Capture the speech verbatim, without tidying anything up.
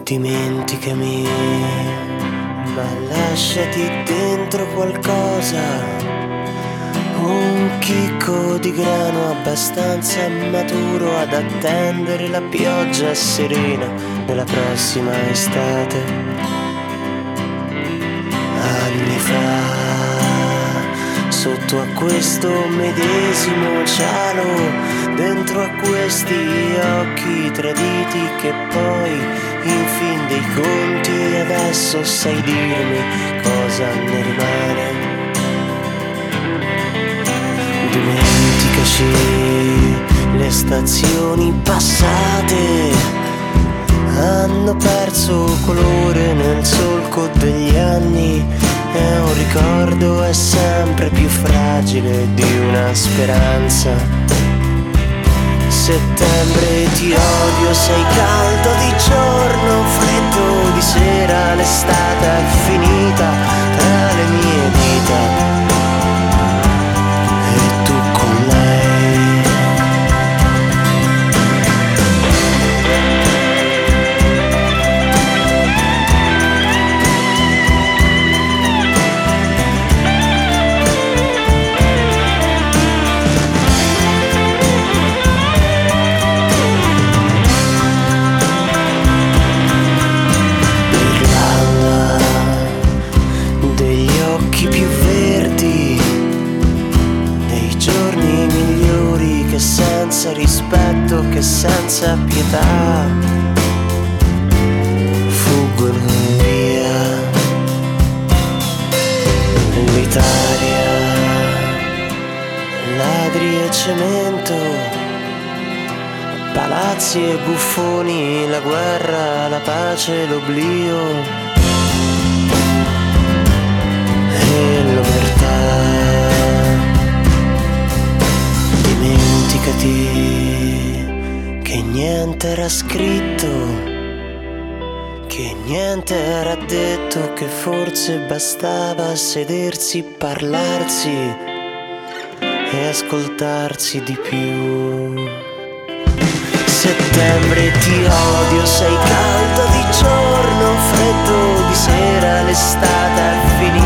Dimenticami, ma lasciati dentro qualcosa, un chicco di grano abbastanza maturo ad attendere la pioggia serena della prossima estate. Anni fa, sotto a questo medesimo cielo, dentro a questi occhi traditi che poi in fin dei conti adesso sai dirmi cosa ne rimane. Dimenticaci le stazioni passate, hanno perso colore nel solco degli anni e un ricordo è sempre più fragile di una speranza. Settembre ti odio, sei caldo di giorno, freddo di sera, l'estate è finita tra le mie dita e tu con lei. Senza rispetto che senza pietà fuggono via. L'Italia, ladri e cemento, palazzi e buffoni, la guerra, la pace, l'oblio e l'omertà. Dimenticati che niente era scritto, che niente era detto, che forse bastava sedersi, parlarsi e ascoltarsi di più. Settembre ti odio, sei caldo di giorno, freddo di sera, l'estate è finita